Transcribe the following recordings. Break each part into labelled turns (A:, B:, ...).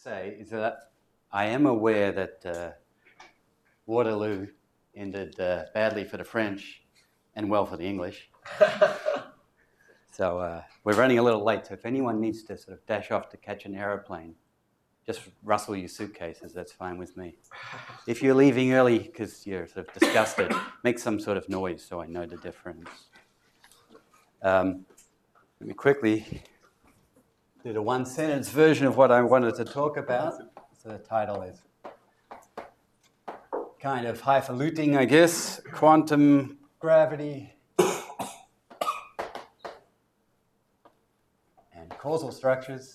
A: say is that I am aware that Waterloo ended badly for the French and well for the English. So we're running a little late, so if anyone needs to sort of dash off to catch an aeroplane, just rustle your suitcases, that's fine with me. If you're leaving early because you're sort of disgusted, make some sort of noise so I know the difference. Let me quickly do the one-sentence version of what I wanted to talk about. So the title is kind of highfalutin, I guess, quantum gravity and causal structures.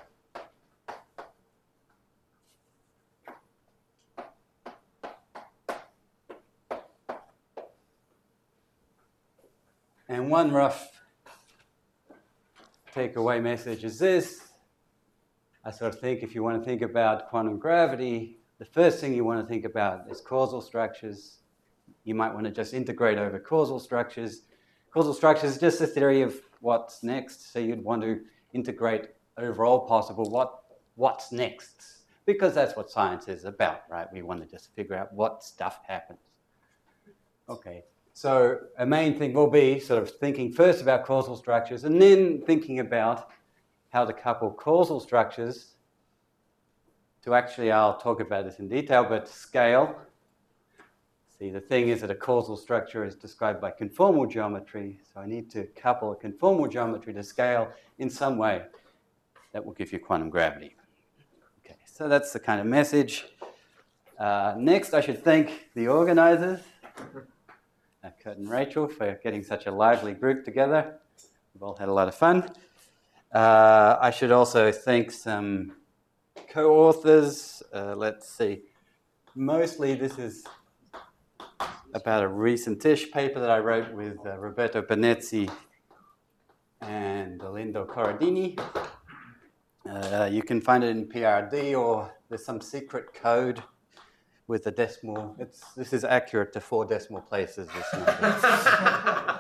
A: And one rough takeaway message is this. I sort of think if you want to think about quantum gravity, the first thing you want to think about is causal structures. You might want to just integrate over causal structures. Causal structures is just a theory of what's next, so you'd want to integrate over all possible what's next, because that's what science is about, right? We want to just figure out what stuff happens. Okay. So a main thing will be sort of thinking first about causal structures and then thinking about how to couple causal structures to actually, I'll talk about this in detail, but scale. See, the thing is that a causal structure is described by conformal geometry, so I need to couple a conformal geometry to scale in some way that will give you quantum gravity. Okay, so that's the kind of message. Next, I should thank the organizers. Kurt and Rachel for getting such a lively group together. We've all had a lot of fun. I should also thank some co-authors. Let's see. Mostly this is about a recent-ish paper that I wrote with Roberto Benezzi and Lindo Corradini. You can find it in PRD, or there's some secret code with the decimal. This is accurate to 4 decimal places, this number.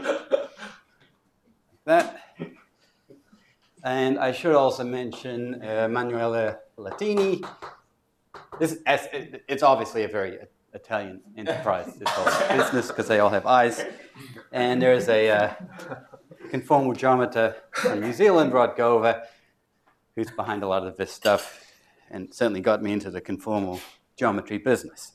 A: That. And I should also mention Emanuele Latini. It's obviously a very Italian enterprise, this whole business, because they all have eyes. And there's a conformal geometer from New Zealand, Rod Gover, who's behind a lot of this stuff and certainly got me into the conformal geometry business.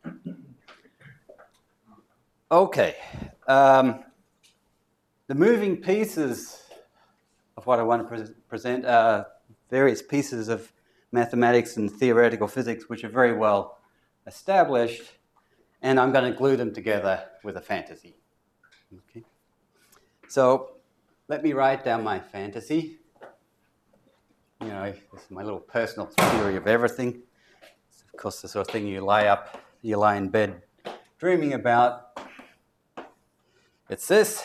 A: Okay. The moving pieces of what I want to present are various pieces of mathematics and theoretical physics which are very well established, and I'm going to glue them together with a fantasy. Okay. So let me write down my fantasy. You know, this is my little personal theory of everything. It's of course the sort of thing you lie in bed dreaming about. It's this.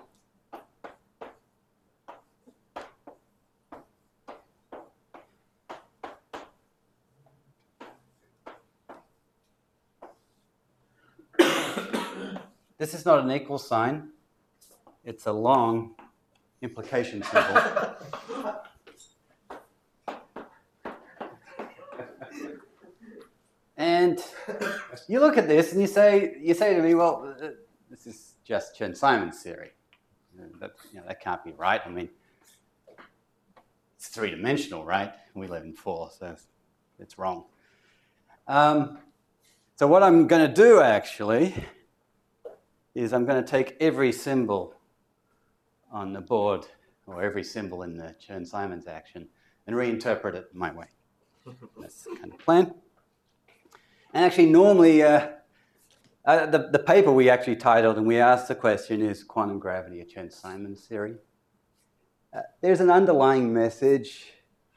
A: This is not an equal sign. It's a long implication symbol. And you look at this and you say to me, well, this is just Chern-Simons theory. That can't be right. I mean, it's 3-dimensional, right? We live in 4, so it's wrong. So what I'm going to do, actually, is I'm going to take every symbol on the board, or every symbol in the Chern-Simons action, and reinterpret it my way. That's the kind of plan. And actually, normally, the paper we actually titled and we asked the question, is quantum gravity a Chern-Simons theory? There's an underlying message.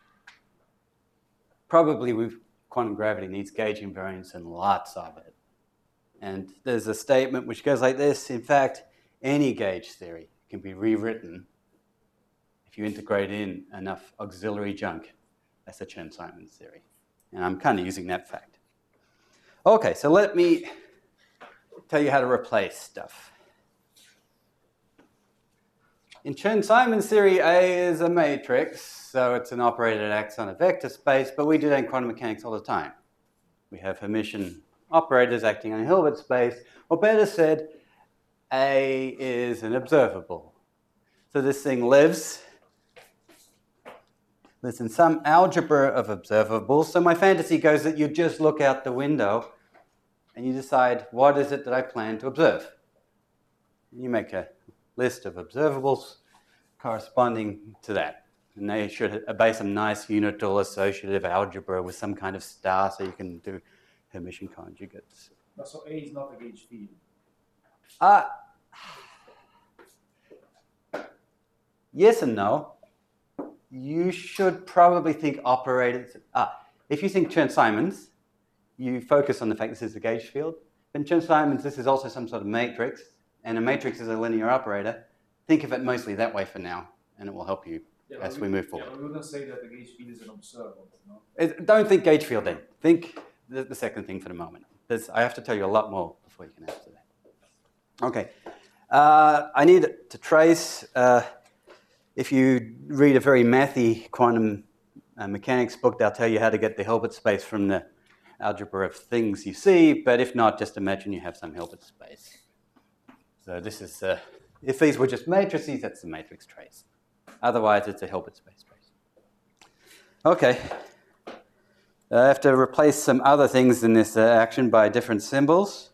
A: Probably quantum gravity needs gauge invariance and lots of it. And there's a statement which goes like this: in fact, any gauge theory can be rewritten if you integrate in enough auxiliary junk. That's a Chern-Simons theory. And I'm kind of using that fact. Okay, so let me tell you how to replace stuff. in Chern-Simons theory, A is a matrix, so it's an operator that acts on a vector space, but we do that in quantum mechanics all the time. We have Hermitian operators acting on a Hilbert space, or better said, A is an observable. So this thing lives in some algebra of observables. So my fantasy goes that you just look out the window and you decide, what is it that I plan to observe? You make a list of observables corresponding to that. And they should obey some nice unital associative algebra with some kind of star so you can do Hermitian conjugates.
B: So A is not a gauge field.
A: Yes and no. You should probably think operators. If you think Chern-Simons, you focus on the fact this is a gauge field. In Chern-Simons, this is also some sort of matrix, and a matrix is a linear operator. Think of it mostly that way for now, and it will help you as we move forward.
B: Yeah, we wouldn't say that the gauge field is an observable. No?
A: Don't think gauge field then. Think the second thing for the moment. I have to tell you a lot more before you can answer that. Okay. I need to trace. If you read a very mathy quantum mechanics book, they'll tell you how to get the Hilbert space from the algebra of things you see, but if not, just imagine you have some Hilbert space. So this is, if these were just matrices, that's the matrix trace. Otherwise, it's a Hilbert space trace. Okay. I have to replace some other things in this action by different symbols.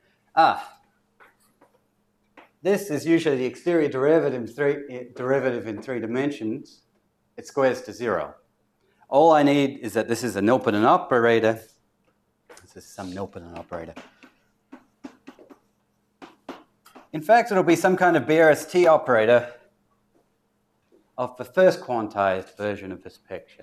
A: This is usually the exterior derivative in 3 dimensions. It squares to 0. All I need is that this is a Nilponen operator. This is some Nilponen operator. In fact, it'll be some kind of BRST operator of the first quantized version of this picture.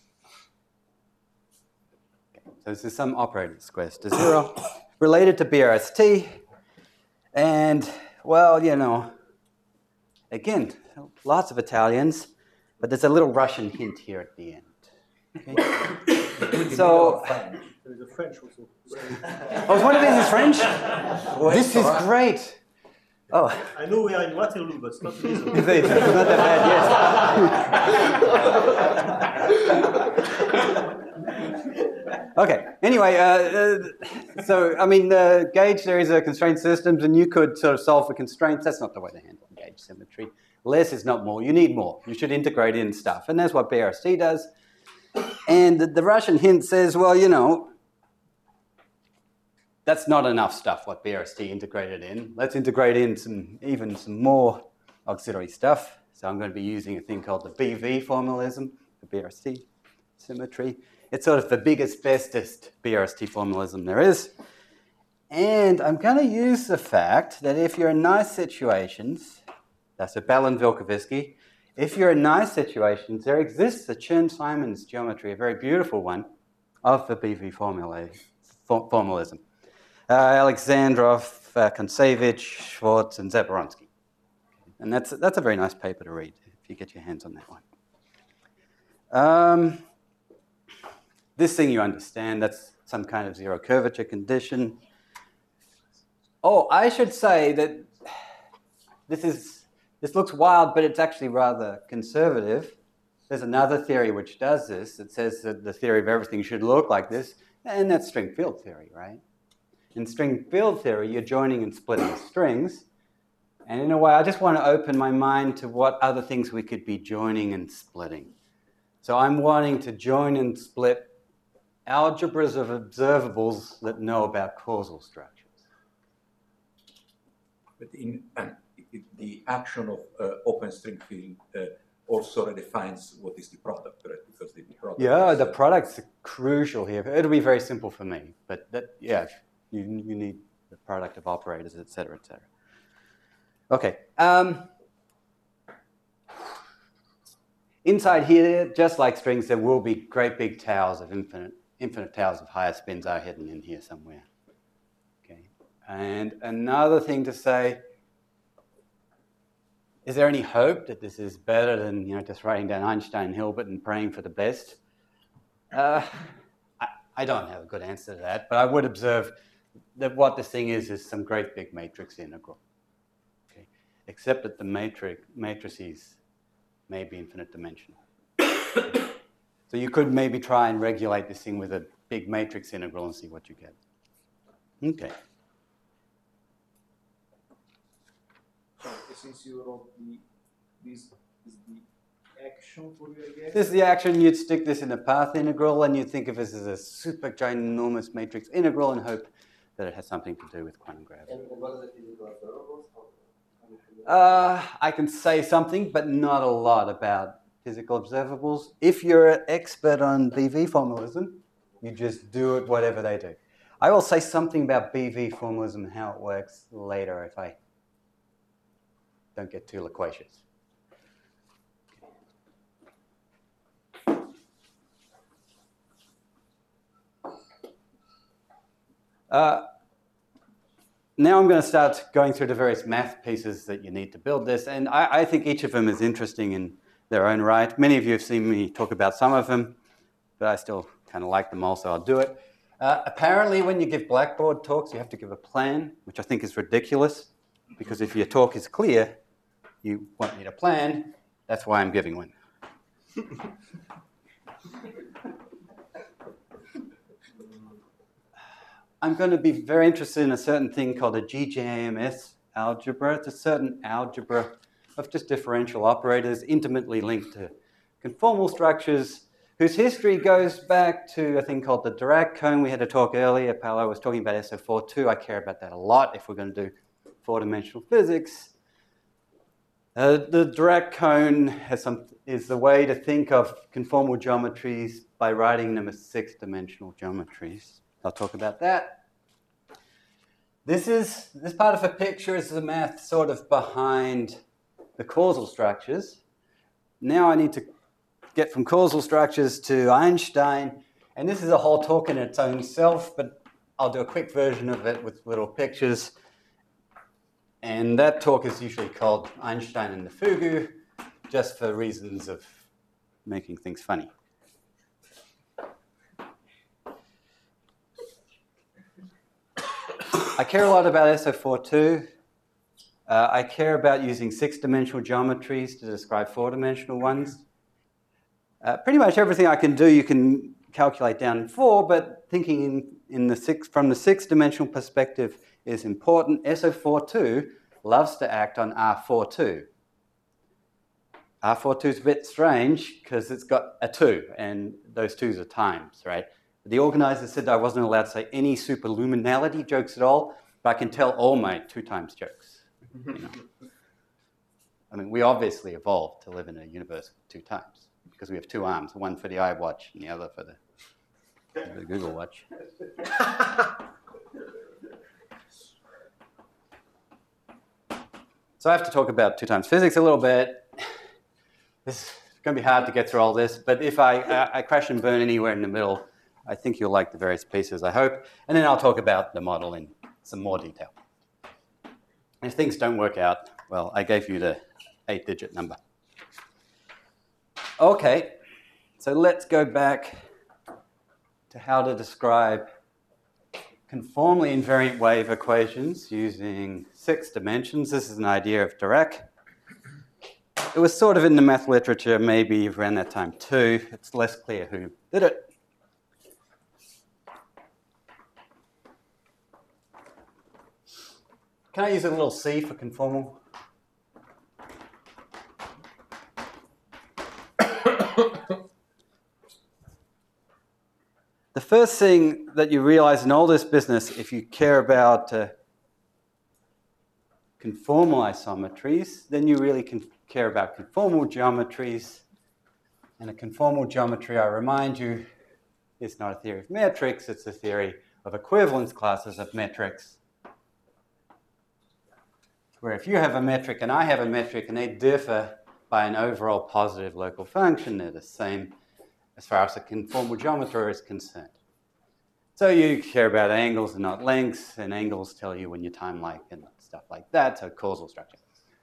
A: Okay, so this is some operator that squares to 0, related to BRST, and well, you know, again, lots of Italians, but there's a little Russian hint here at the end. Okay? So,
B: there's a French also.
A: oh, is one of these is French? This is great. Oh,
B: I know we are in Waterloo, but it's not easy.
A: It's not that bad, yes. Okay, anyway, so, I mean, gauge theories are constraint systems, and you could sort of solve for constraints. That's not the way to handle gauge symmetry. Less is not more. You need more. You should integrate in stuff, and that's what BRST does. And the Russian hint says, well, you know, that's not enough stuff, what BRST integrated in. Let's integrate in even some more auxiliary stuff. So I'm going to be using a thing called the BV formalism, the BRST symmetry. It's sort of the biggest, bestest BRST formalism there is. And I'm going to use the fact that if you're in nice situations, that's a Balin-Vilkovisky, if you're in nice situations, there exists a Chern-Simons geometry, a very beautiful one, of the BV formalism. Alexandrov, Kontsevich, Schwartz, and Zaboronsky. And that's a very nice paper to read if you get your hands on that one. This thing you understand, that's some kind of zero curvature condition. Oh, I should say that this looks wild, but it's actually rather conservative. There's another theory which does this. It says that the theory of everything should look like this, and that's string field theory, right? In string field theory, you're joining and splitting strings. And in a way, I just want to open my mind to what other things we could be joining and splitting. So I'm wanting to join and split algebras of observables that know about causal structures.
C: But in the action of open string field also redefines what is the product, right? Because the product
A: the product's crucial here. It'll be very simple for me, but you need the product of operators, et cetera, et cetera. Okay. Inside here, just like strings, there will be great big towers of infinite towers of higher spins are hidden in here somewhere. Okay. And another thing to say, is there any hope that this is better than just writing down Einstein, Hilbert, and praying for the best? I don't have a good answer to that, but I would observe that what this thing is some great big matrix integral. Okay. except that the matrices may be infinite dimensional. So you could maybe try and regulate this thing with a big matrix integral and see what you get. Okay.
B: So since you wrote this is the action for you, I guess?
A: This is the action. You'd stick this in a path integral, and you'd think of this as a super ginormous matrix integral and hope that it has something to do with quantum gravity.
D: And what are the physical observables?
A: I can say something, but not a lot about physical observables. If you're an expert on BV formalism, you just do it whatever they do. I will say something about BV formalism and how it works later if I don't get too loquacious. Now I'm going to start going through the various math pieces that you need to build this, and I think each of them is interesting in their own right. Many of you have seen me talk about some of them, but I still kind of like them all, so I'll do it. Apparently, when you give Blackboard talks, you have to give a plan, which I think is ridiculous, because if your talk is clear, you won't need a plan. That's why I'm giving one. I'm going to be very interested in a certain thing called a GJAMS algebra. It's a certain algebra of just differential operators intimately linked to conformal structures whose history goes back to a thing called the Dirac cone. We had a talk earlier. Paolo was talking about SO42. I care about that a lot if we're going to do four-dimensional physics. The Dirac cone is the way to think of conformal geometries by writing them as six-dimensional geometries. I'll talk about that. This part of a picture is the math sort of behind the causal structures. Now I need to get from causal structures to Einstein, and this is a whole talk in its own self, but I'll do a quick version of it with little pictures. And that talk is usually called Einstein and the Fugu, just for reasons of making things funny. I care a lot about SO42. I care about using six-dimensional geometries to describe four-dimensional ones. Pretty much everything I can do, you can calculate down in four, but thinking from the six-dimensional perspective is important. SO42 loves to act on R42. R42 is a bit strange because it's got a 2, and those 2s are times, right? The organizer said I wasn't allowed to say any superluminality jokes at all, but I can tell all my 2 times jokes. You know? I mean, we obviously evolved to live in a universe with 2 times because we have 2 arms, one for the iWatch and the other for the Google Watch. So I have to talk about 2 times physics a little bit. This is going to be hard to get through all this, but if I crash and burn anywhere in the middle, I think you'll like the various pieces, I hope. And then I'll talk about the model in some more detail. And if things don't work out, well, I gave you the 8-digit number. Okay, so let's go back to how to describe conformally invariant wave equations using 6 dimensions. This is an idea of Dirac. It was sort of in the math literature maybe around that time too. It's less clear who did it. Can I use a little c for conformal? The first thing that you realize in all this business, if you care about conformal isometries, then you really care about conformal geometries. And a conformal geometry, I remind you, is not a theory of metrics, it's a theory of equivalence classes of metrics. Where if you have a metric and I have a metric and they differ by an overall positive local function, they're the same as far as the conformal geometry is concerned. So you care about angles and not lengths, and angles tell you when you're time-like and stuff like that, so causal structure.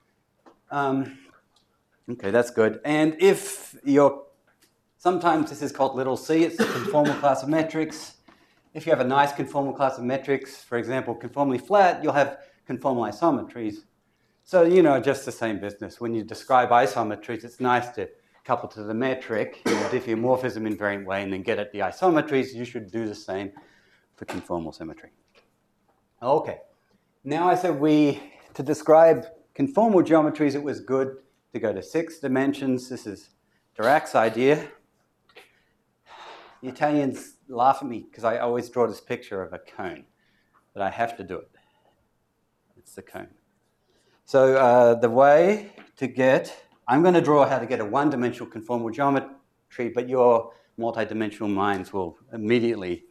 A: Okay, that's good. And if sometimes this is called little c, it's the conformal class of metrics. If you have a nice conformal class of metrics, for example, conformally flat, you'll have conformal isometries. So, you know, just the same business. When you describe isometries, it's nice to couple to the metric in a diffeomorphism invariant way and then get at the isometries. You should do the same for conformal symmetry. Okay. Now I said to describe conformal geometries, it was good to go to 6 dimensions. This is Dirac's idea. The Italians laugh at me because I always draw this picture of a cone, but I have to do it. It's the cone. So the way to get, I'm going to draw how to get a one-dimensional conformal geometry, but your multi-dimensional minds will immediately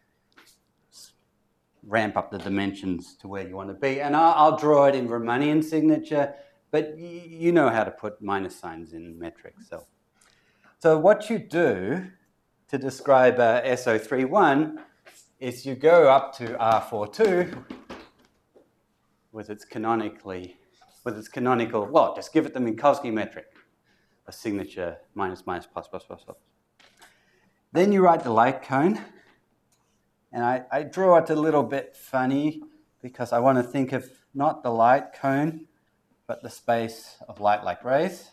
A: ramp up the dimensions to where you want to be. And I'll draw it in Riemannian signature, but you know how to put minus signs in metrics. So what you do to describe SO31 is you go up to R42 with its canonical, well, just give it the Minkowski metric, a signature minus, minus, plus, plus, plus, plus. Then you write the light cone, and I draw it a little bit funny because I want to think of not the light cone, but the space of light-like rays.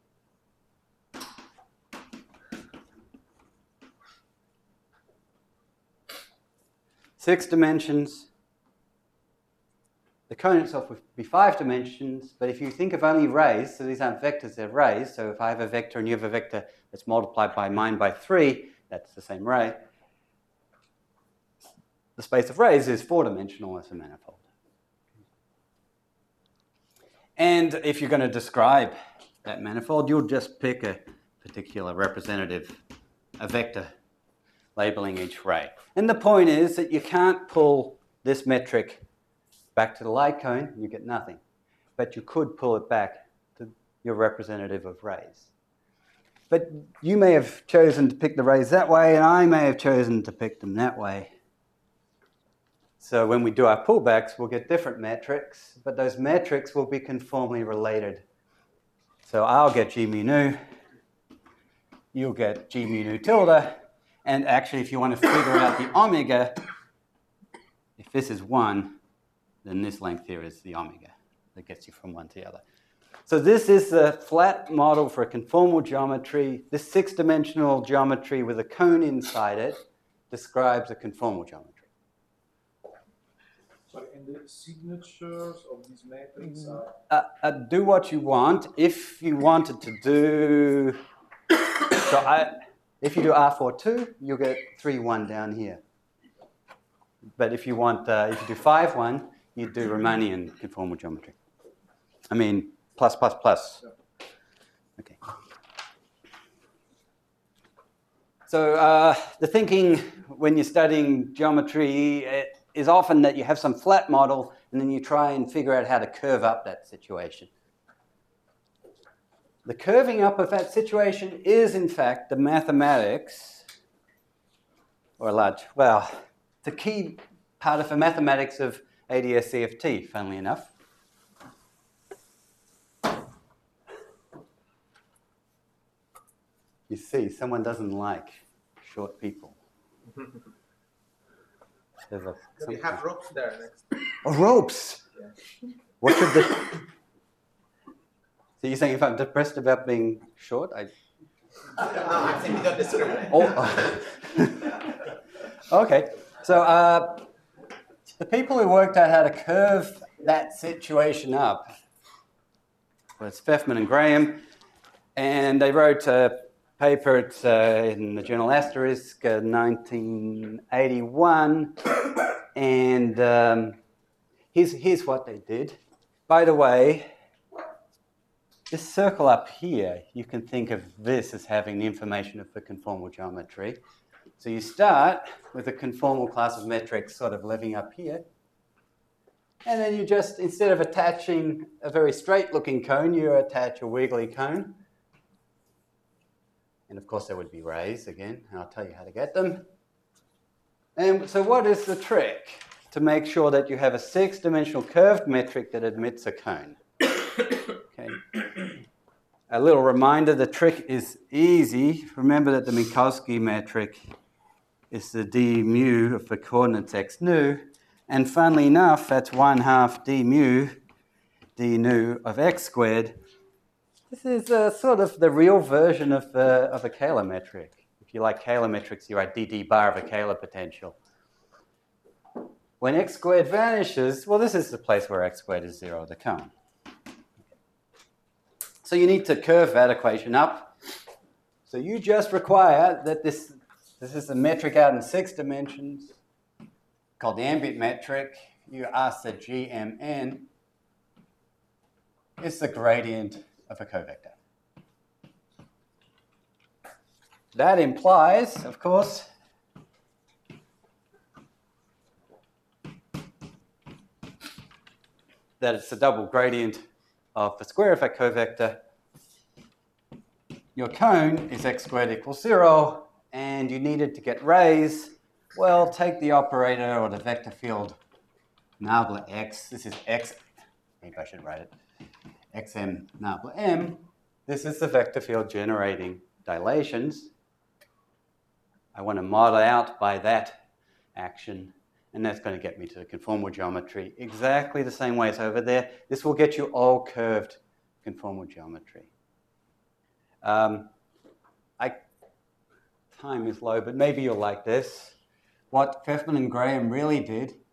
A: Six dimensions. The cone itself would be 5 dimensions, but if you think of only rays, so these aren't vectors, they're rays, so if I have a vector and you have a vector that's multiplied by mine by 3, that's the same ray. The space of rays is 4-dimensional as a manifold. And if you're going to describe that manifold, you'll just pick a particular representative, a vector, labeling each ray. And the point is that you can't pull this metric back to the light cone, you get nothing. But you could pull it back to your representative of rays. But you may have chosen to pick the rays that way, and I may have chosen to pick them that way. So when we do our pullbacks, we'll get different metrics, but those metrics will be conformally related. So I'll get G mu nu, you'll get G mu nu tilde, and actually if you want to figure out the omega, if this is 1, then this length here is the omega that gets you from one to the other. So this is the flat model for a conformal geometry. This 6-dimensional geometry with a cone inside it describes a conformal geometry.
B: Sorry, and the signatures of these metrics are?
A: Do what you want. If you wanted to do, if you do R42, you'll get 3-1 down here. But if you want, if you do 5-1, you do Riemannian conformal geometry. I mean, plus, plus, plus. Okay. So the thinking when you're studying geometry is often that you have some flat model and then you try and figure out how to curve up that situation. The curving up of that situation is, in fact, the mathematics, or the key part of the mathematics of ADS-CFT, funnily enough. You see, someone doesn't like short people.
E: We have ropes there next.
A: Oh, ropes! Yeah. What should the... So you're saying if I'm depressed about being short,
E: No, I'm saying we don't discriminate.
A: Oh. Okay, so the people who worked out how to curve that situation up was Pfeffman and Graham, and they wrote a paper in the journal Asterisk 1981, and here's what they did. By the way, this circle up here, you can think of this as having the information of the conformal geometry. So you start with a conformal class of metrics sort of living up here. And then you just, instead of attaching a very straight-looking cone, you attach a wiggly cone. And of course there would be rays again, and I'll tell you how to get them. And so what is the trick to make sure that you have a 6-dimensional curved metric that admits a cone? Okay. A little reminder, the trick is easy. Remember that the Minkowski metric is the d mu of the coordinates x nu, and funnily enough, that's 1/2 d mu d nu of x squared. This is sort of the real version of a Kähler metric. If you like Kähler metrics, you write dd bar of a Kähler potential. When x squared vanishes, well, this is the place where x squared is 0, the cone. So you need to curve that equation up. So you just require that this is a metric out in 6 dimensions called the ambient metric. You ask that GMN is the gradient of a covector. That implies, of course, that it's the double gradient of the square of a covector. Your cone is x squared equals 0, and you needed to get rays. Well, take the operator or the vector field nabla x. This is x. Maybe I should write it. Xm nabla m. This is the vector field generating dilations. I want to model out by that action, and that's going to get me to the conformal geometry exactly the same way as over there. This will get you all curved conformal geometry. Time is low, but maybe you'll like this. What Pfeffman and Graham really did is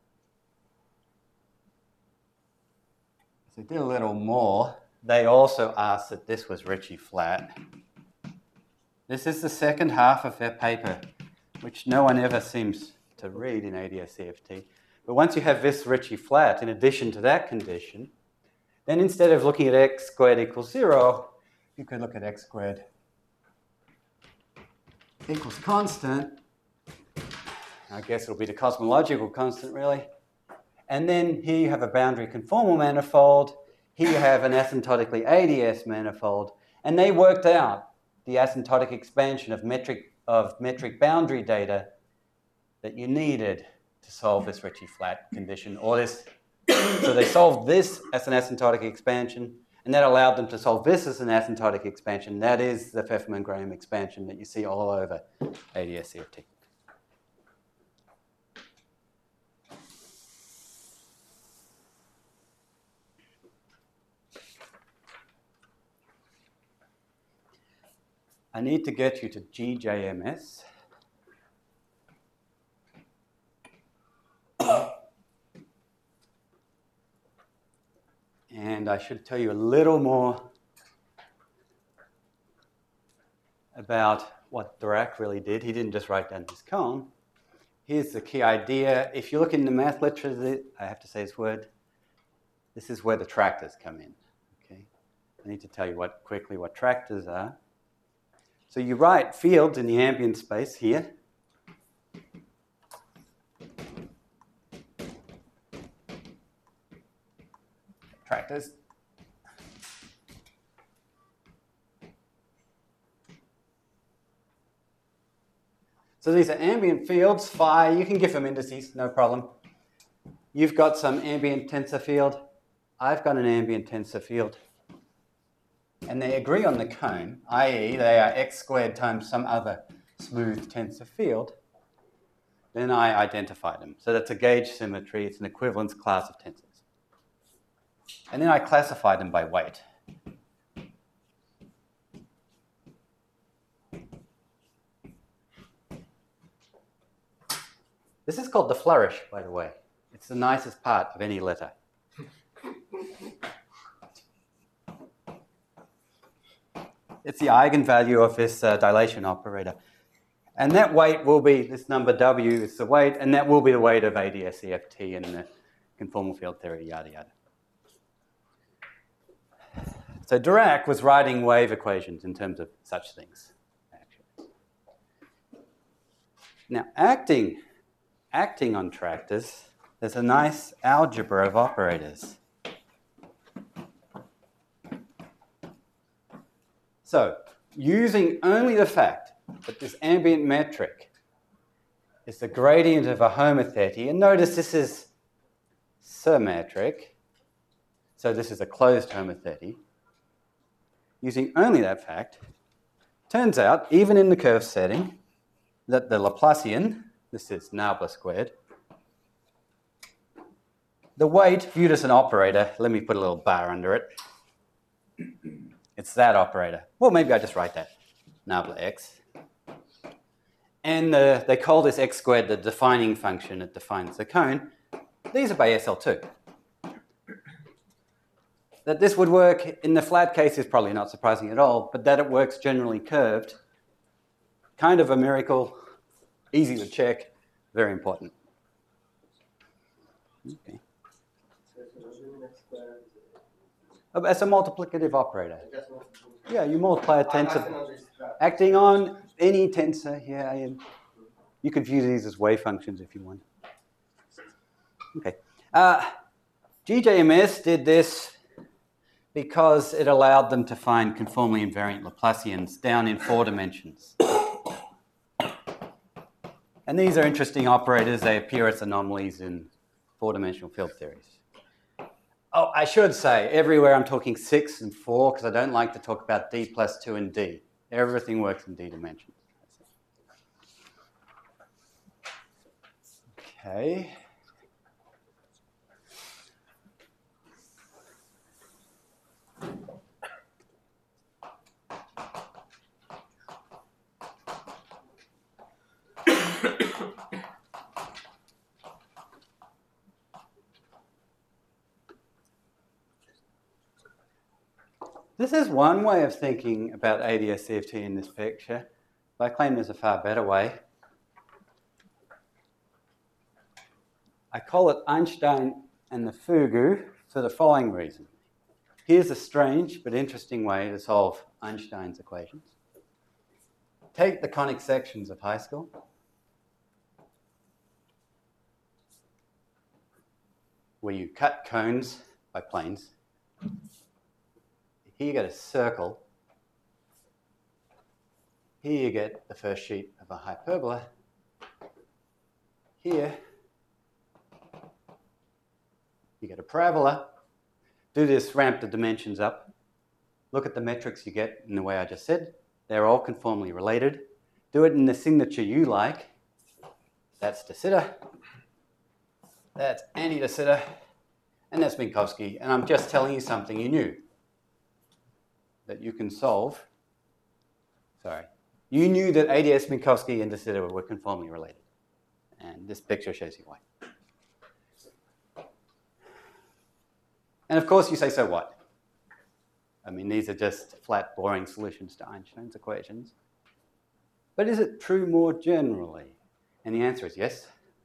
A: they did a little more. They also asked that this was Ricci flat. This is the second half of their paper, which no one ever seems to read in ADS-CFT. But once you have this Ricci flat, in addition to that condition, then instead of looking at x squared equals 0, you could look at x squared equals constant. I guess it'll be the cosmological constant, really. And then here you have a boundary conformal manifold. Here you have an asymptotically ADS manifold. And they worked out the asymptotic expansion of metric boundary data that you needed to solve this Ricci flat condition, or this. So they solved this as an asymptotic expansion, and that allowed them to solve this as an asymptotic expansion. That is the Pfeffman-Graham expansion that you see all over ADS-CFT. I need to get you to GJMS. And I should tell you a little more about what Dirac really did. He didn't just write down his cone. Here's the key idea. If you look in the math literature, I have to say this word, this is where the tractors come in. Okay? I need to tell you quickly what tractors are. So you write fields in the ambient space here. Tractors. So these are ambient fields, phi. You can give them indices, no problem. You've got some ambient tensor field. I've got an ambient tensor field. And they agree on the cone, i.e. they are x squared times some other smooth tensor field. Then I identify them. So that's a gauge symmetry. It's an equivalence class of tensors. And then I classify them by weight. This is called the flourish, by the way. It's the nicest part of any letter. It's the eigenvalue of this dilation operator. And that weight will be, this number W is the weight, and that will be the weight of ADS-CFT and the conformal field theory, yada, yada. So Dirac was writing wave equations in terms of such things, actually. Now, acting on tractors, there's a nice algebra of operators. So, using only the fact that this ambient metric is the gradient of a homothety, and notice this is symmetric, so this is a closed homothety. Using only that fact, turns out, even in the curve setting, that the Laplacian, this is Nabla squared, the weight viewed as an operator, let me put a little bar under it. It's that operator. Well, maybe I just write that, nabla x. And they call this x squared the defining function that defines the cone. These are by SL2. That this would work in the flat case is probably not surprising at all, but that it works generally curved, kind of a miracle, easy to check, very important. Okay. As a multiplicative operator. Yeah, you multiply a tensor. Acting on any tensor, yeah. You could view these as wave functions if you want. Okay. GJMS did this because it allowed them to find conformally invariant Laplacians down in 4 dimensions. And these are interesting operators. They appear as anomalies in 4-dimensional field theories. Oh, I should say, everywhere I'm talking 6 and 4 because I don't like to talk about D plus 2 and D. Everything works in D dimensions. Okay. This is one way of thinking about ADS-CFT in this picture, but I claim there's a far better way. I call it Einstein and the fugu for the following reason. Here's a strange but interesting way to solve Einstein's equations. Take the conic sections of high school. Where you cut cones by planes. Here you get a circle. Here you get the first sheet of a hyperbola. Here you get a parabola. Do this, ramp the dimensions up. Look at the metrics you get in the way I just said. They're all conformally related. Do it in the signature you like. That's de Sitter. That's Andy de Sitter. And that's Minkowski. And I'm just telling you something you knew. That you can solve. Sorry. You knew that ADS, Minkowski, and de Sitter were conformally related. And this picture shows you why. And of course you say, so what? I mean, these are just flat, boring solutions to Einstein's equations. But is it true more generally? And the answer is yes.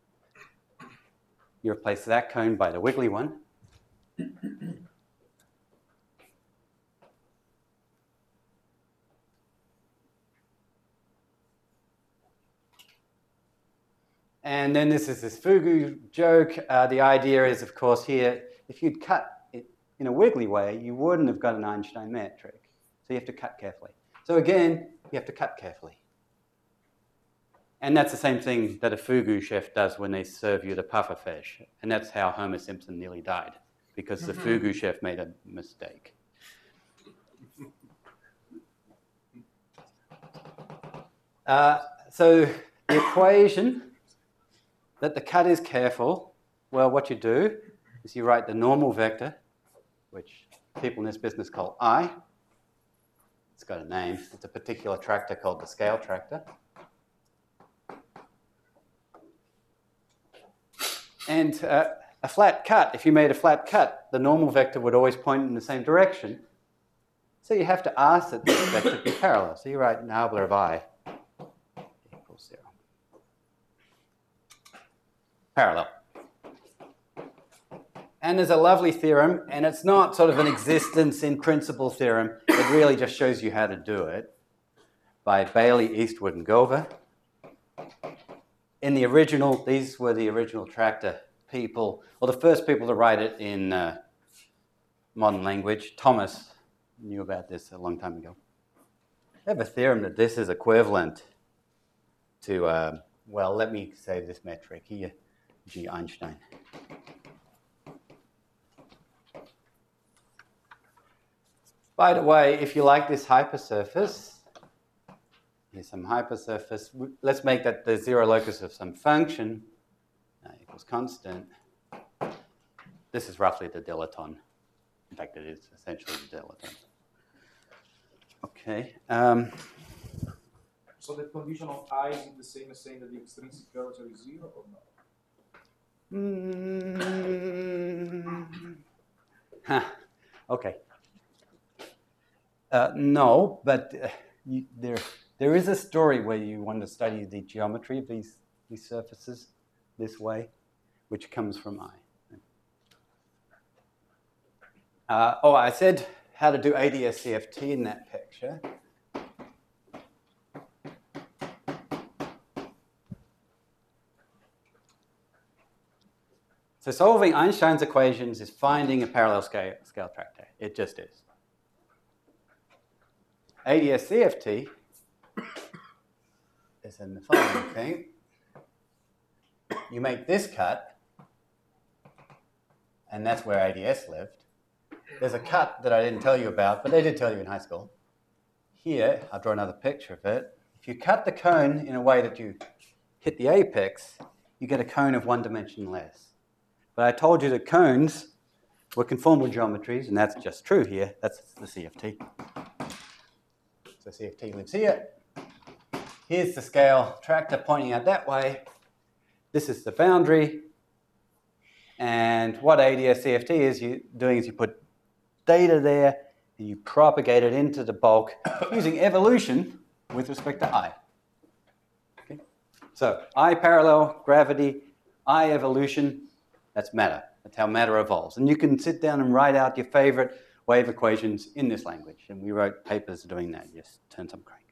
A: You replace that cone by the wiggly one. And then this is this fugu joke. The idea is, of course, here, if you'd cut it in a wiggly way, you wouldn't have got an Einstein metric. So you have to cut carefully. So again, you have to cut carefully. And that's the same thing that a fugu chef does when they serve you the pufferfish. And that's how Homer Simpson nearly died, because the fugu chef made a mistake. So the equation that the cut is careful, well, what you do is you write the normal vector, which people in this business call I. It's got a name. It's a particular tractor called the scale tractor. And a flat cut, if you made a flat cut, the normal vector would always point in the same direction. So you have to ask that this vector be parallel. So you write nabla of I equals 0. Parallel. And there's a lovely theorem, and it's not sort of an existence in principle theorem. It really just shows you how to do it by Bailey, Eastwood, and Gover. In the original, these were the original tractor people, or the first people to write it in modern language. Thomas knew about this a long time ago. I have a theorem that this is equivalent to, well, let me say this metric here, G Einstein. By the way, if you like this hypersurface, here's some hypersurface. Let's make that the zero locus of some function, equals constant. this is roughly the dilaton. In fact, it is essentially the dilaton. Okay.
B: So the condition of I is the same as saying that the extrinsic curvature is 0 or not?
A: Okay. No, but there is a story where you want to study the geometry of these surfaces this way, which comes from I. I said how to do ADS-CFT in that picture. So solving Einstein's equations is finding a parallel scale tractor. It just is. ADS-CFT is in the following thing. You make this cut, and that's where ADS lived. There's a cut that I didn't tell you about, but they did tell you in high school. Here, I'll draw another picture of it. If you cut the cone in a way that you hit the apex, you get a cone of one dimension less. But I told you that cones were conformal geometries, and that's just true here. That's the CFT. So CFT lives here. Here's the scale tractor pointing out that way. This is the boundary. And what ADS-CFT is doing is you put data there, and you propagate it into the bulk using evolution with respect to I. Okay? So I parallel gravity, I evolution. That's matter. That's how matter evolves. And you can sit down and write out your favorite wave equations in this language. And we wrote papers doing that. Yes, turn some crank.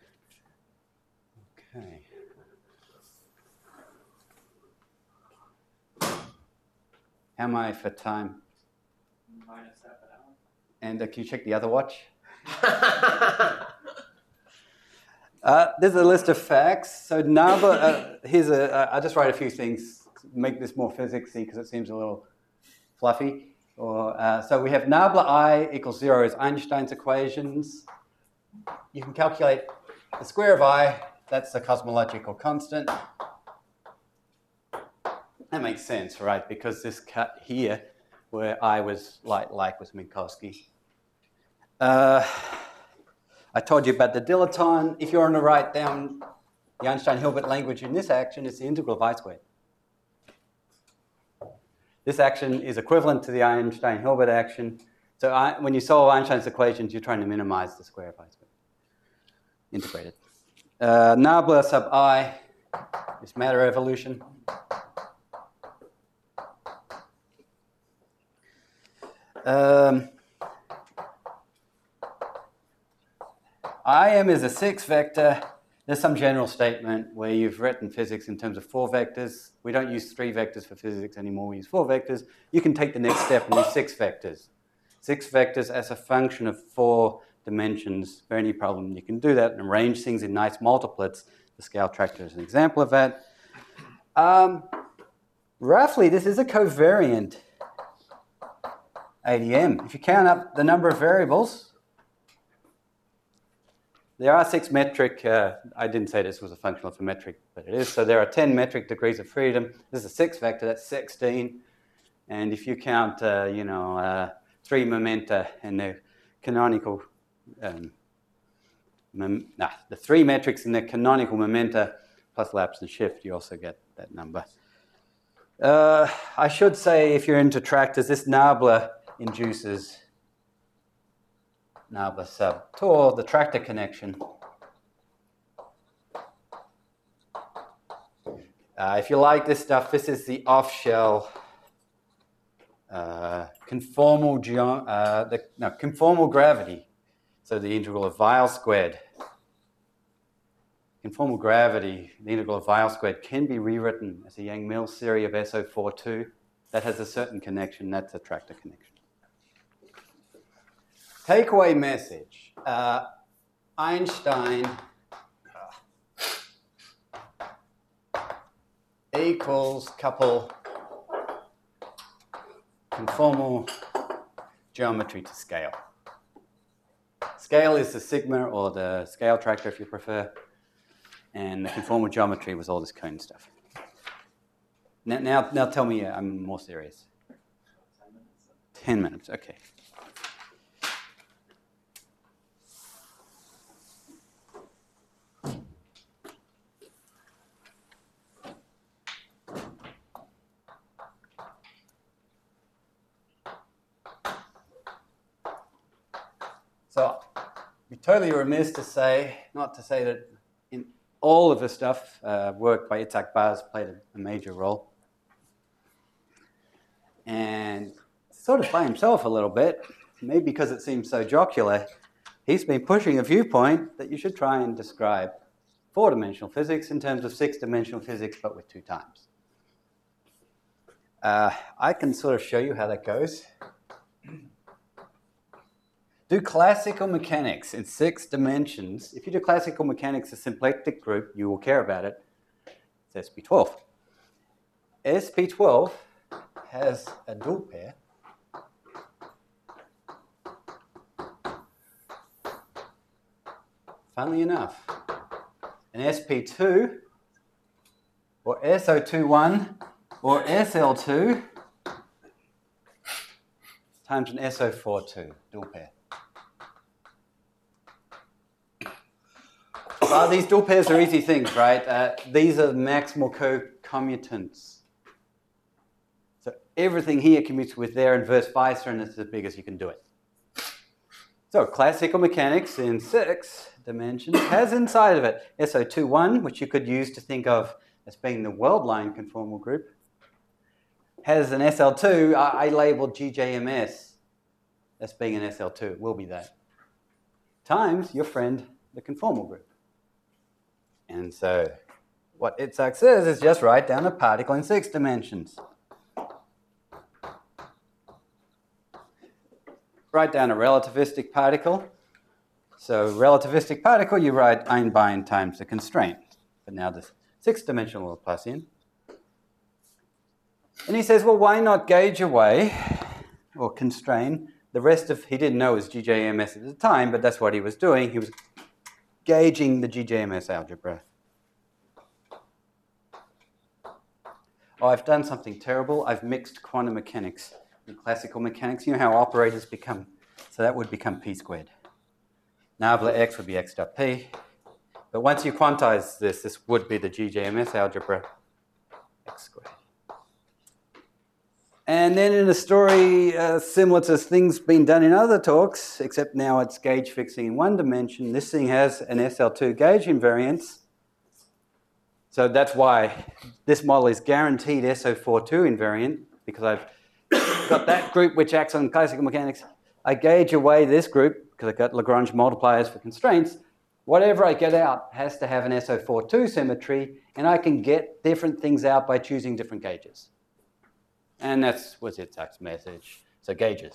A: Okay. How am I for time?
B: -half an hour.
A: And can you check the other watch? There's a list of facts. So Nabla, I'll just write a few things. Make this more physicsy because it seems a little fluffy. So we have Nabla I equals 0 is Einstein's equations. You can calculate the square of I. That's the cosmological constant. That makes sense, right? Because this cut here, where I was like was Minkowski. I told you about the dilaton. If you want to write down the Einstein-Hilbert language in this action, it's the integral of I squared. This action is equivalent to the Einstein-Hilbert action. So when you solve Einstein's equations, you're trying to minimize the square of I squared. Integrated. Nabla sub I is matter evolution. IM is a 6 vector. There's some general statement where you've written physics in terms of 4 vectors. We don't use 3 vectors for physics anymore. We use 4 vectors. You can take the next step and use 6 vectors. 6 vectors as a function of 4 dimensions. For any problem, you can do that and arrange things in nice multiplets. The scale tractor is an example of that. Roughly, this is a covariant ADM. If you count up the number of variables, there are 6 metric, I didn't say this was a function of a metric, but it is. So there are 10 metric degrees of freedom. This is a 6 vector, that's 16. And if you count, 3 momenta and the canonical, the 3 metrics in the canonical momenta plus lapse and shift, you also get that number. I should say, if you're into tractors, this Nabla induces Nabla sub Tor, the tractor connection. If you like this stuff, this is the off-shell conformal gravity. So the integral of Weyl squared. Conformal gravity, the integral of Weyl squared, can be rewritten as a Yang-Mills theory of SO42. That has a certain connection. That's a tractor connection. Takeaway message. Einstein equals couple conformal geometry to scale. Scale is the sigma or the scale tractor if you prefer. And the conformal geometry was all this cone stuff. Now tell me I'm more serious. 10 minutes, okay. So, be totally remiss to say, not to say that in all of the stuff, work by Itzhak Baz played a major role. And sort of by himself a little bit, maybe because it seems so jocular, he's been pushing a viewpoint that you should try and describe four-dimensional physics in terms of six-dimensional physics, but with 2 times. I can sort of show you how that goes. Do classical mechanics in 6 dimensions. If you do classical mechanics, a symplectic group, you will care about it. It's SP12. SP12 has a dual pair. Funnily enough, an SP2 or SO21 or SL2 times an SO42 dual pair. Well, these dual pairs are easy things, right? These are maximal co-commutants. So everything here commutes with there and vice versa, and it's as big as you can do it. So classical mechanics in 6 dimensions has inside of it SO21, which you could use to think of as being the world line conformal group. Has an SL2, I labeled GJMS as being an SL2, it will be that. Times your friend, the conformal group. And so what Itzhak says is just write down a particle in 6 dimensions. Write down a relativistic particle. So relativistic particle, you write Einbein times the constraint. But now this 6-dimensional Laplacian. And he says, well, why not gauge away or constrain the rest of, he didn't know it was GJMS at the time, but that's what he was doing. He was gauging the GJMS algebra. Oh, I've done something terrible. I've mixed quantum mechanics and classical mechanics. You know how operators become, so that would become p squared. Nabla x would be x dot p. But once you quantize this, this would be the GJMS algebra, x squared. And then in a story similar to things being done in other talks, except now it's gauge fixing in 1 dimension, this thing has an SL2 gauge invariance. So that's why this model is guaranteed SO42 invariant, because I've got that group which acts on classical mechanics. I gauge away this group, because I've got Lagrange multipliers for constraints. Whatever I get out has to have an SO42 symmetry, and I can get different things out by choosing different gauges. And that's was Itzhak's message. So gauges.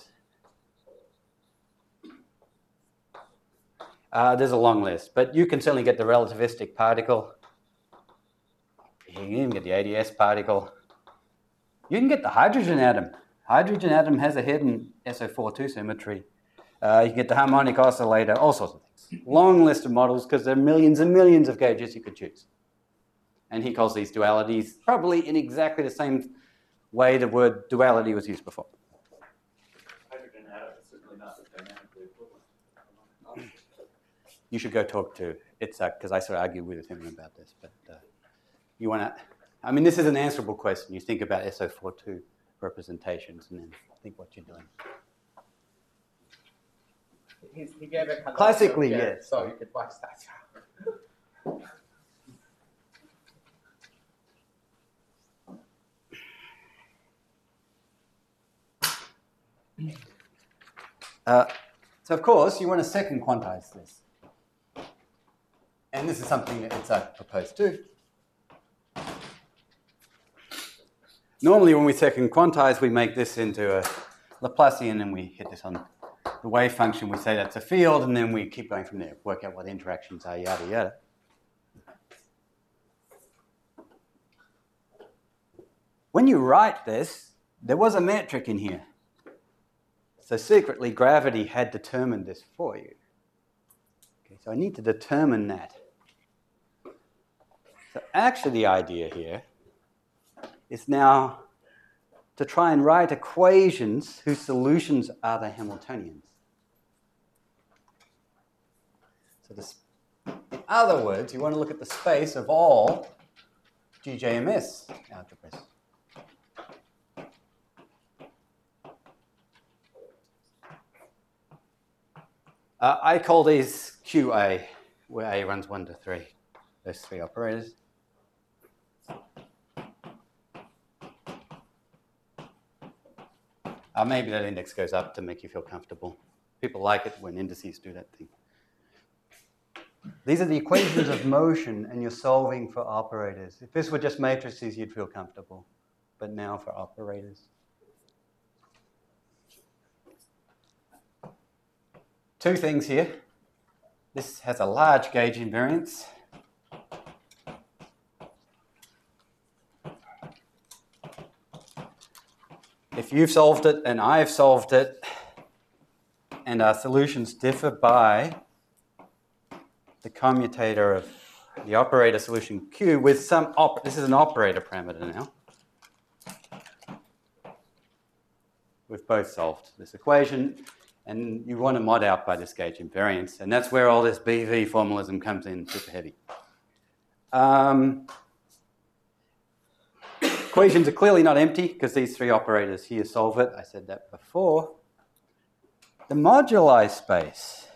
A: There's a long list, but you can certainly get the relativistic particle. You can even get the ADS particle. You can get the hydrogen atom. Hydrogen atom has a hidden SO42 symmetry. You can get the harmonic oscillator, all sorts of things. Long list of models because there are millions and millions of gauges you could choose. And he calls these dualities probably in exactly the same way the word duality was used before.
F: Hydrogen atom is certainly not dynamically equivalent.
A: You should go talk to Itzhak because I sort of argue with him about this. But you want to, I mean, this is an answerable question. You think about SO42 representations and then think what you're doing.
E: He gave a
A: Classically,
E: here,
A: yes.
E: So you could watch that.
A: So of course, you want to second quantize this. And this is something that Itzhak proposed too. Normally when we second quantize, we make this into a Laplacian and we hit this on the wave function. We say that's a field and then we keep going from there, work out what the interactions are, yada, yada. When you write this, there was a metric in here. So secretly, gravity had determined this for you. Okay, so I need to determine that. So actually the idea here is now to try and write equations whose solutions are the Hamiltonians. So in other words, you want to look at the space of all GJMS algebras. I call these QA, where A runs 1 to 3, those three operators. Maybe that index goes up to make you feel comfortable. People like it when indices do that thing. These are the equations of motion, and you're solving for operators. If this were just matrices, you'd feel comfortable. But now for operators. Two things here. This has a large gauge invariance. If you've solved it and I've solved it, and our solutions differ by the commutator of the operator solution Q with some this is an operator parameter now. We've both solved this equation, and you want to mod out by this gauge invariance, and that's where all this BV formalism comes in super heavy. Equations are clearly not empty because these three operators here solve it. I said that before. The moduli space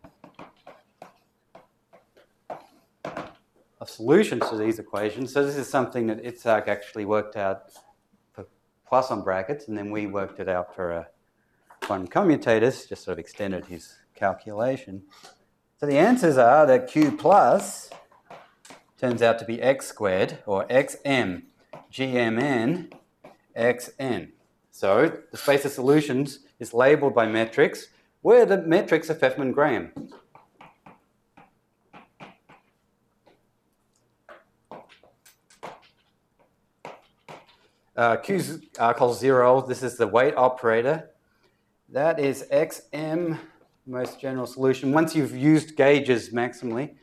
A: of solutions to these equations, so this is something that Itzhak actually worked out for Poisson brackets, and then we worked it out for quantum commutators, just sort of extended his calculation. So the answers are that Q plus turns out to be x squared, or xm, gmn, xn. So the space of solutions is labeled by metrics, where the metrics are Fefman-Graham. Q's calls 0. This is the weight operator. That is xm, most general solution. Once you've used gauges maximally,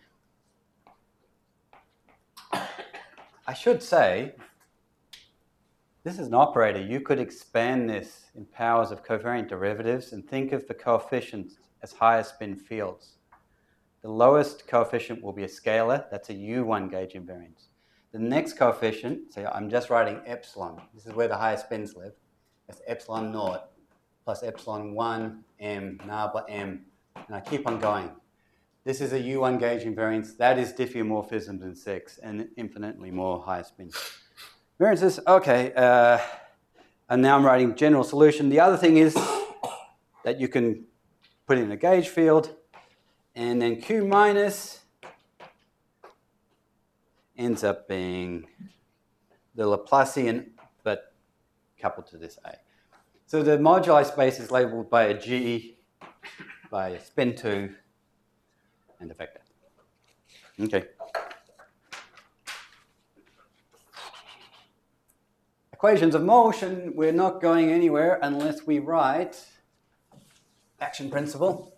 A: I should say, this is an operator. You could expand this in powers of covariant derivatives and think of the coefficients as higher spin fields. The lowest coefficient will be a scalar. That's a U1 gauge invariance. The next coefficient, so I'm just writing epsilon. This is where the higher spins live. That's epsilon naught plus epsilon 1 m, nabla m, and I keep on going. This is a U1 gauge invariance. That is diffeomorphisms in 6 and infinitely more higher spins. Variances, okay, and now I'm writing general solution. The other thing is that you can put in a gauge field, and then Q minus ends up being the Laplacian, but coupled to this A. So the moduli space is labeled by a G, by a spin 2, and a vector. Okay. Equations of motion, we're not going anywhere unless we write action principle.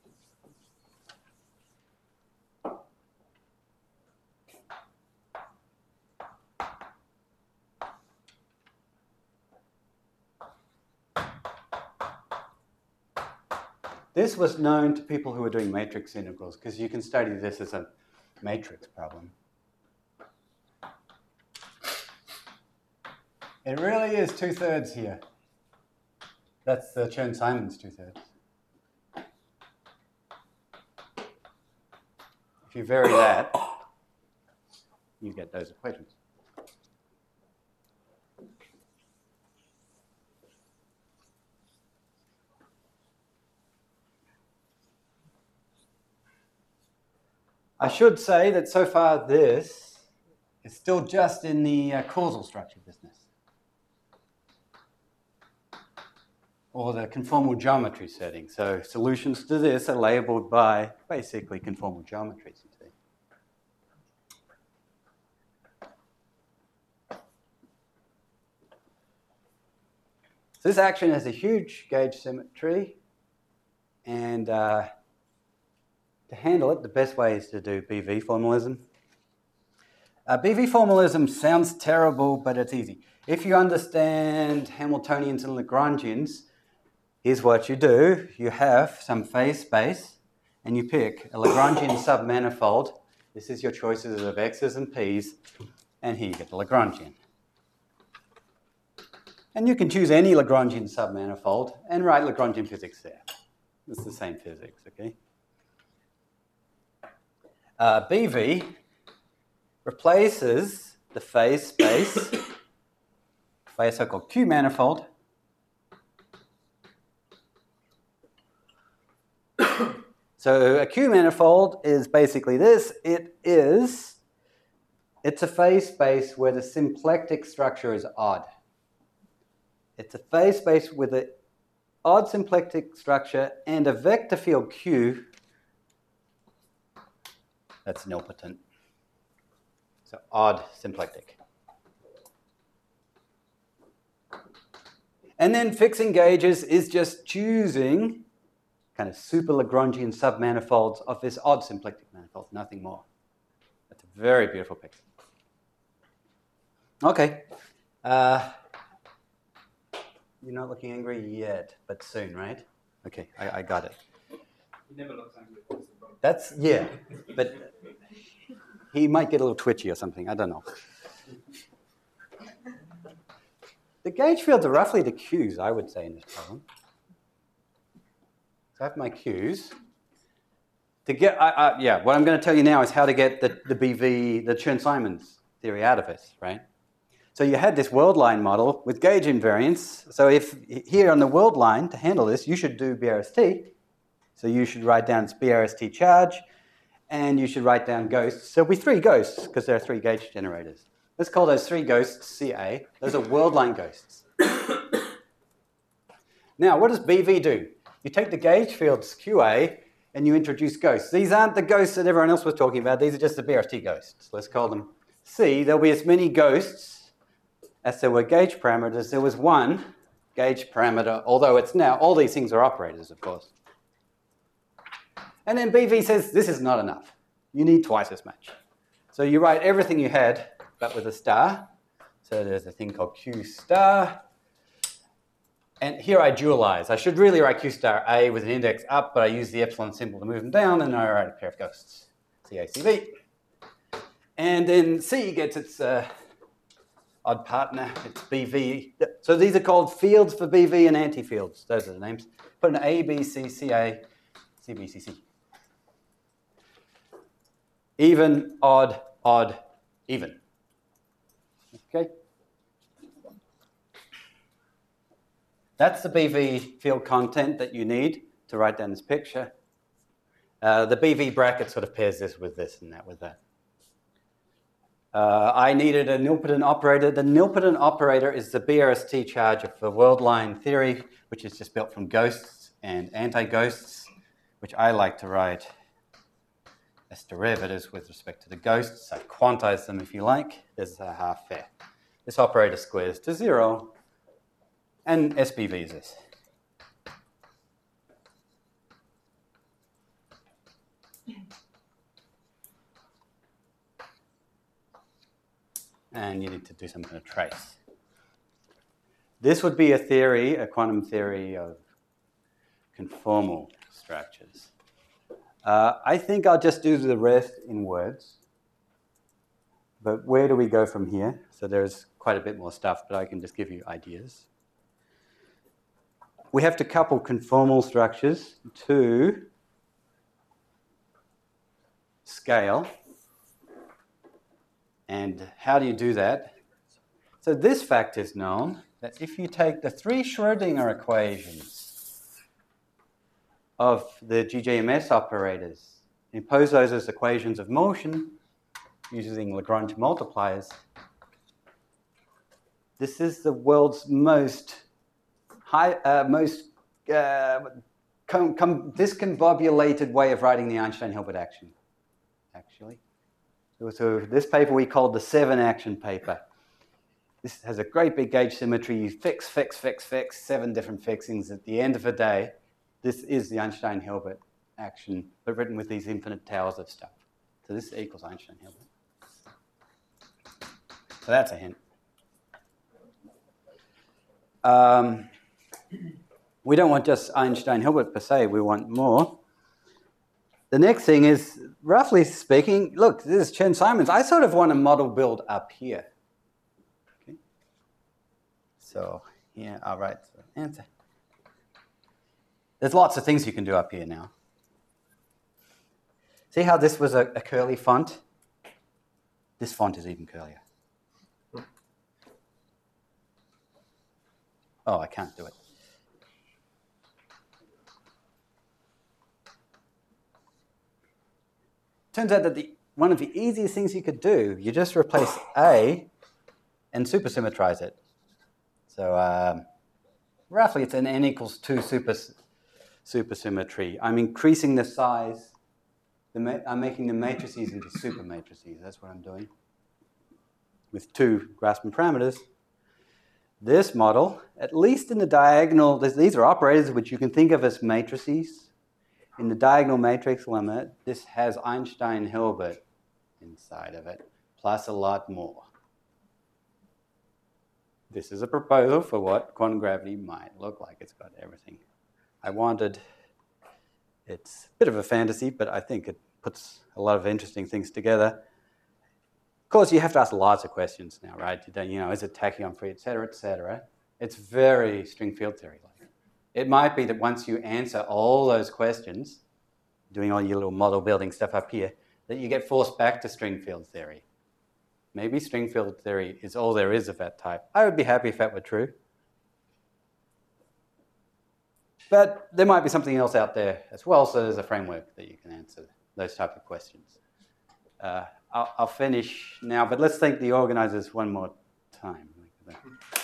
A: This was known to people who were doing matrix integrals because you can study this as a matrix problem. It really is 2/3 here. That's the Chern-Simons 2/3. If you vary that, you get those equations. I should say that so far this is still just in the causal structure business, or the conformal geometry setting. So solutions to this are labeled by basically conformal geometries. So this action has a huge gauge symmetry, and to handle it, the best way is to do BV formalism. BV formalism sounds terrible, but it's easy. If you understand Hamiltonians and Lagrangians, here's what you do. You have some phase space, and you pick a Lagrangian submanifold. This is your choices of x's and p's, and here you get the Lagrangian. And you can choose any Lagrangian submanifold and write Lagrangian physics there. It's the same physics, okay? BV replaces the phase space by a so-called Q manifold. So a Q manifold is basically this. It's a phase space where the symplectic structure is odd. It's a phase space with an odd symplectic structure and a vector field Q that's nilpotent. So odd symplectic. And then fixing gauges is just choosing kind of super Lagrangian submanifolds of this odd symplectic manifold, nothing more. That's a very beautiful picture. Okay. You're not looking angry yet, but soon, right? Okay, I got it.
F: He never looks angry. That's the problem.
A: That's, yeah, but he might get a little twitchy or something, I don't know. The gauge fields are roughly the Qs, I would say, in this problem. So I have my Qs. To get, what I'm going to tell you now is how to get the BV, the Chern-Simons theory out of this, right? So you had this world line model with gauge invariance. So if here on the world line, to handle this, you should do BRST. So you should write down its BRST charge, and you should write down ghosts. So we 3 ghosts, because there are 3 gauge generators. Let's call those 3 ghosts CA. Those are world line ghosts. Now, what does BV do? You take the gauge fields QA, and you introduce ghosts. These aren't the ghosts that everyone else was talking about. These are just the BRST ghosts. Let's call them C. There'll be as many ghosts as there were gauge parameters. There was 1 gauge parameter, although it's now, all these things are operators, of course. And then BV says, this is not enough. You need twice as much. So you write everything you had, but with a star. So there's a thing called Q star. And here I dualize. I should really write Q star A with an index up, but I use the epsilon symbol to move them down, and I write a pair of ghosts, CACV. And then C gets its odd partner, it's BV. So these are called fields for BV and anti-fields. Those are the names. Put an A, B, C, CA, CB, CC. Even, odd, odd, even. Okay? That's the BV field content that you need to write down this picture. The BV bracket sort of pairs this with this and that with that. I needed a nilpotent operator. The nilpotent operator is the BRST charge of the world line theory, which is just built from ghosts and anti-ghosts, which I like to write as derivatives with respect to the ghosts. I quantize them if you like. There's a half there. This operator squares to 0, and SBV is this. And you need to do some kind of trace. This would be a theory, a quantum theory of conformal structures. I think I'll just do the rest in words. But where do we go from here? So there's quite a bit more stuff, but I can just give you ideas. We have to couple conformal structures to scale. And how do you do that? So this fact is known, that if you take the 3 Schrödinger equations of the GJMS operators, impose those as equations of motion using Lagrange multipliers, this is the world's most discombobulated way of writing the Einstein-Hilbert action, actually. So this paper we called the 7-action paper. This has a great big gauge symmetry. You fix, 7 different fixings. At the end of the day, this is the Einstein-Hilbert action, but written with these infinite towers of stuff. So this equals Einstein-Hilbert. So that's a hint. We don't want just Einstein-Hilbert per se, we want more. The next thing is, roughly speaking, look, this is Chern-Simons. I sort of want a model build up here. Okay. So, yeah, all right, so answer. There's lots of things you can do up here now. See how this was a curly font? This font is even curlier. Oh, I can't do it. Turns out that one of the easiest things you could do, you just replace A and supersymmetrize it. So roughly it's an n equals 2 supersymmetry. I'm increasing the size. I'm making the matrices into supermatrices. That's what I'm doing with 2 Grassmann parameters. This model, at least in the diagonal, these are operators which you can think of as matrices. In the diagonal matrix limit, this has Einstein-Hilbert inside of it, plus a lot more. This is a proposal for what quantum gravity might look like. It's got everything I wanted. It's a bit of a fantasy, but I think it puts a lot of interesting things together. Of course, you have to ask lots of questions now, right? You know, is it tachyon free, et cetera, et cetera. It's very string field theory-like. It might be that once you answer all those questions, doing all your little model building stuff up here, that you get forced back to string field theory. Maybe string field theory is all there is of that type. I would be happy if that were true. But there might be something else out there as well, so there's a framework that you can answer those type of questions. I'll finish now, but let's thank the organizers one more time.